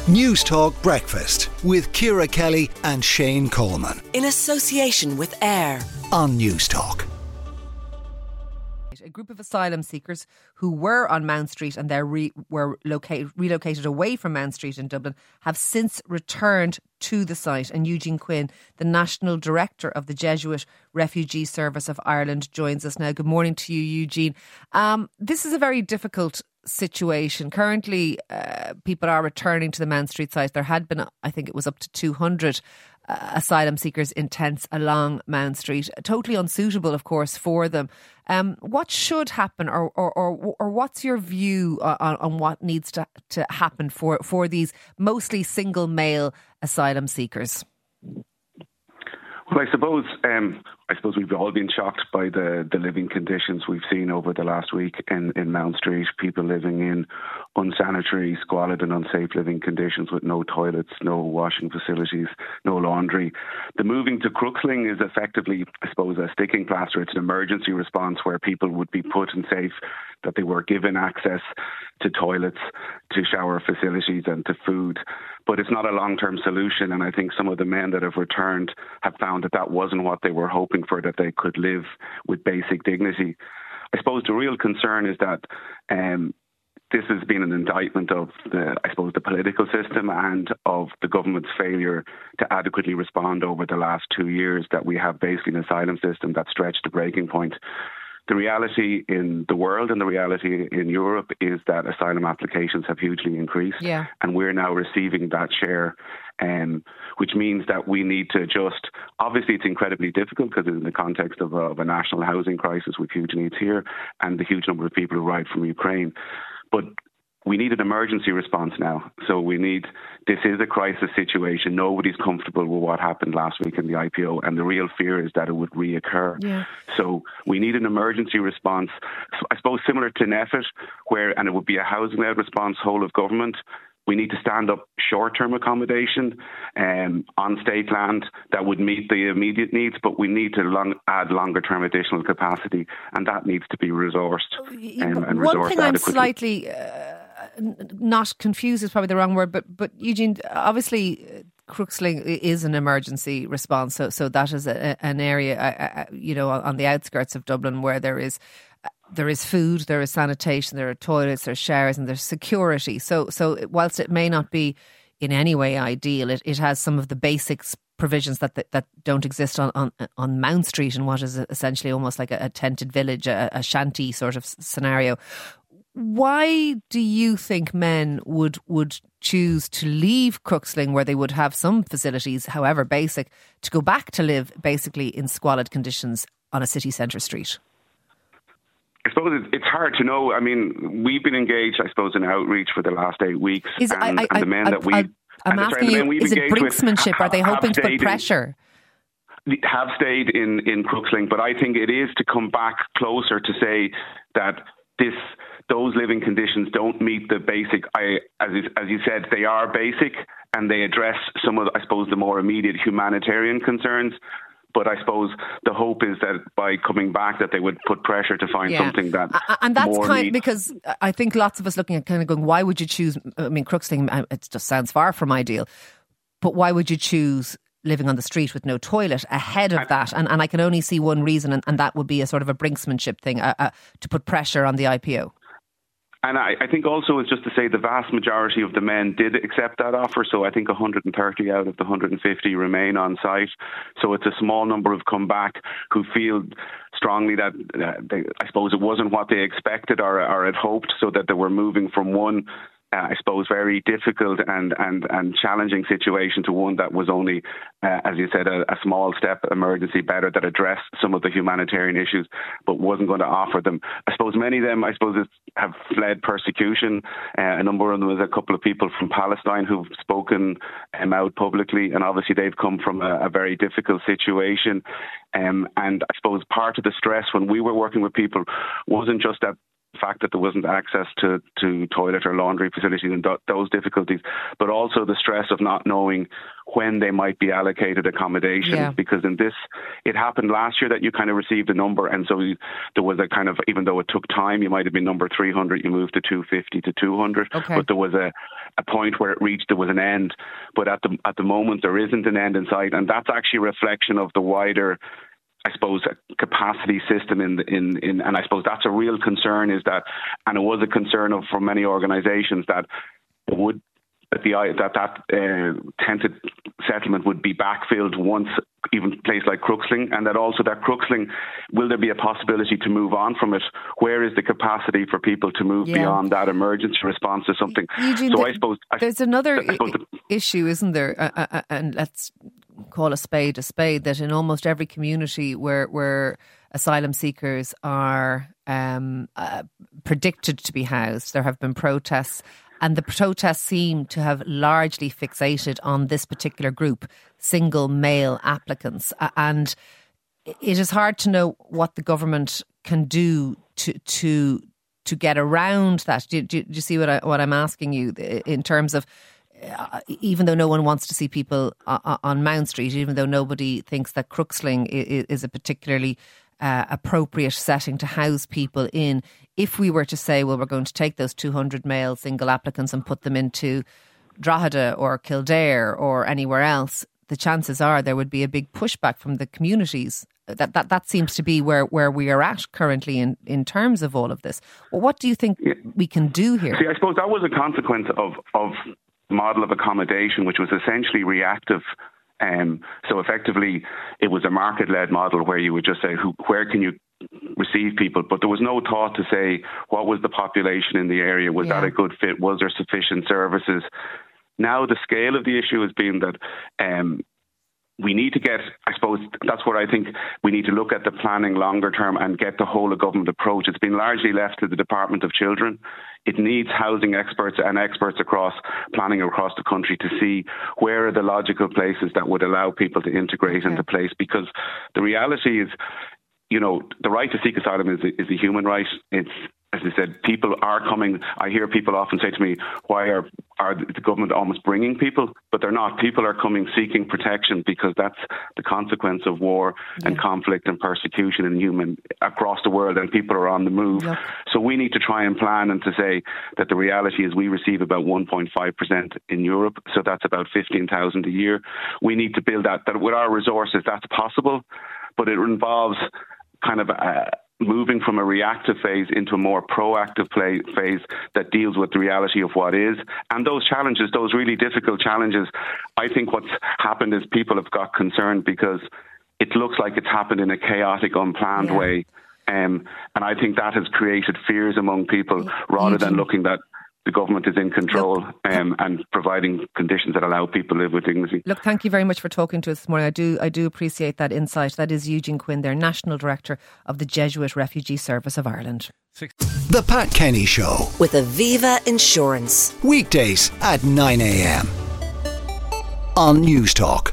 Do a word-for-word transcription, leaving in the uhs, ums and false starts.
News Talk Breakfast with Ciara Kelly and Shane Coleman. In association with AIR on News Talk. A group of asylum seekers who were on Mount Street and they re- were located, relocated away from Mount Street in Dublin have since returned to the site. And Eugene Quinn, the National Director of the Jesuit Refugee Service of Ireland, joins us now. Good morning to you, Eugene. Um, this is a very difficult situation. Currently, uh, people are returning to the Mount Street site. There had been, I think it was up to two hundred uh, asylum seekers in tents along Mount Street. Totally unsuitable, of course, for them. Um, what should happen, or or, or, or what's your view on, on what needs to, to happen for, for these mostly single male asylum seekers? Well, I suppose um, I suppose we've all been shocked by the, the living conditions we've seen over the last week in, in Mount Street. People living in unsanitary, squalid and unsafe living conditions with no toilets, no washing facilities, no laundry. The moving to Crooksling is effectively, I suppose, a sticking plaster. It's an emergency response where people would be put in safe, that they were given access to toilets, to shower facilities and to food. But it's not a long-term solution, and I think some of the men that have returned have found that that wasn't what they were hoping for, that they could live with basic dignity. I suppose the real concern is that um, this has been an indictment of the, I suppose, the political system and of the government's failure to adequately respond over the last two years, that we have basically an asylum system that stretched the breaking point. The reality in the world and the reality in Europe is that asylum applications have hugely increased, yeah. and we're now receiving that share, um, which means that we need to adjust. Obviously, it's incredibly difficult because it's in the context of a, of a national housing crisis with huge needs here and the huge number of people who arrived from Ukraine. But we need an emergency response now. So we need, this is a crisis situation. Nobody's comfortable with what happened last week in the I P O, and the real fear is that it would reoccur. Yeah. So we need an emergency response, I suppose similar to NPHET, where, and it would be a housing-led response, whole of government. We need to stand up short-term accommodation um, on state land that would meet the immediate needs, but we need to long, add longer-term additional capacity, and that needs to be resourced um, and One resourced thing I'm adequately. slightly uh, not confused is probably the wrong word, but but Eugene, obviously uh, Crooksling is an emergency response, so so that is a, an area, uh, uh, you know, on the outskirts of Dublin where there is. There is food, there is sanitation, there are toilets, there's showers and there's security. So so whilst it may not be in any way ideal, it, it has some of the basics provisions that that, that don't exist on, on on Mount Street in what is essentially almost like a, a tented village, a, a shanty sort of scenario. Why do you think men would would choose to leave Crooksling, where they would have some facilities, however basic, to go back to live basically in squalid conditions on a city centre street? I suppose it's hard to know. I mean, we've been engaged, I suppose, in outreach for the last eight weeks. Is, and, I, I, and the men I, that we... I, I'm asking you, is it brinksmanship? Are they hoping to put pressure? In, have stayed in, in Crooksling, but I think it is to come back closer to say that this those living conditions don't meet the basic, I, as, as you said, they are basic and they address some of, I suppose, the more immediate humanitarian concerns. But I suppose the hope is that by coming back that they would put pressure to find yeah. something that and that's more kind needs. Because I think lots of us looking at kind of going, why would you choose? I mean, Crooksling, it just sounds far from ideal. But why would you choose living on the street with no toilet ahead of and, that? And and I can only see one reason, and, and that would be a sort of a brinksmanship thing, uh, uh, to put pressure on the I P O. And I, I think also it's just to say the vast majority of the men did accept that offer. So I think one hundred thirty out of the one hundred fifty remain on site. So it's a small number who've come back who feel strongly that uh, they, I suppose it wasn't what they expected or, or had hoped, so that they were moving from one Uh, I suppose, very difficult and, and, and challenging situation to one that was only, uh, as you said, a, a small step emergency better that addressed some of the humanitarian issues, but wasn't going to offer them. I suppose many of them, I suppose, have fled persecution. Uh, a number of them, there's a couple of people from Palestine who've spoken um, out publicly, and obviously they've come from a, a very difficult situation. Um, and I suppose part of the stress when we were working with people wasn't just that fact that there wasn't access to, to toilet or laundry facilities and th- those difficulties, but also the stress of not knowing when they might be allocated accommodation. Yeah. Because in this, it happened last year that you kind of received a number, and so you, there was a kind of, even though it took time, you might have been number three hundred, you moved to two fifty to two hundred, okay. but there was a, a point where it reached there was an end. But at the at the moment, there isn't an end in sight. And that's actually a reflection of the wider, I suppose, capacity system in, the, in in and I suppose that's a real concern, is that, and it was a concern of for many organisations, that it would that the that that uh, tented settlement would be backfilled once even a place like Crooksling, and that also that Crooksling, will there be a possibility to move on from it? Where is the capacity for people to move yeah. beyond that emergency response to something? Eugene, so the, I suppose there's I, another I suppose the, issue, isn't there? Uh, uh, and let's call a spade a spade, that in almost every community where where asylum seekers are um, uh, predicted to be housed, there have been protests. And the protests seem to have largely fixated on this particular group, single male applicants. And it is hard to know what the government can do to to to get around that. Do, do, do you see what, I, what I'm asking you in terms of, uh, even though no one wants to see people uh, on Mount Street, even though nobody thinks that Crooksling is, is a particularly Uh, appropriate setting to house people in, if we were to say, well, we're going to take those two hundred male single applicants and put them into Drogheda or Kildare or anywhere else, the chances are there would be a big pushback from the communities. That that, that seems to be where, where we are at currently in, in terms of all of this. Well, what do you think yeah. we can do here? See, I suppose that was a consequence of, of model of accommodation, which was essentially reactive. Um, so effectively, it was a market-led model where you would just say, who, where can you receive people? But there was no thought to say, what was the population in the area? Was yeah. that a good fit? Was there sufficient services? Now the scale of the issue has been that um, we need to get, I suppose, that's where I think we need to look at the planning longer term and get the whole of government approach. It's been largely left to the Department of Children. It needs housing experts and experts across planning across the country to see where are the logical places that would allow people to integrate okay. into place. Because the reality is, you know, the right to seek asylum is a, is a human right. It's, as I said, people are coming. I hear people often say to me, why are, are the government almost bringing people? But they're not. People are coming seeking protection because that's the consequence of war yeah. and conflict and persecution and human across the world, and people are on the move. Yep. So we need to try and plan and to say that the reality is we receive about one point five percent in Europe. So that's about fifteen thousand a year. We need to build that, that with our resources, that's possible, but it involves kind of a, moving from a reactive phase into a more proactive play, phase that deals with the reality of what is. And those challenges, those really difficult challenges, I think what's happened is people have got concerned because it looks like it's happened in a chaotic, unplanned yeah. way. Um, and I think that has created fears among people rather than looking that the government is in control Look, um, and providing conditions that allow people to live with dignity. Look, thank you very much for talking to us this morning. I do I do appreciate that insight. That is Eugene Quinn, their National Director of the Jesuit Refugee Service of Ireland. The Pat Kenny Show with Aviva Insurance. Weekdays at nine a.m. on News Talk.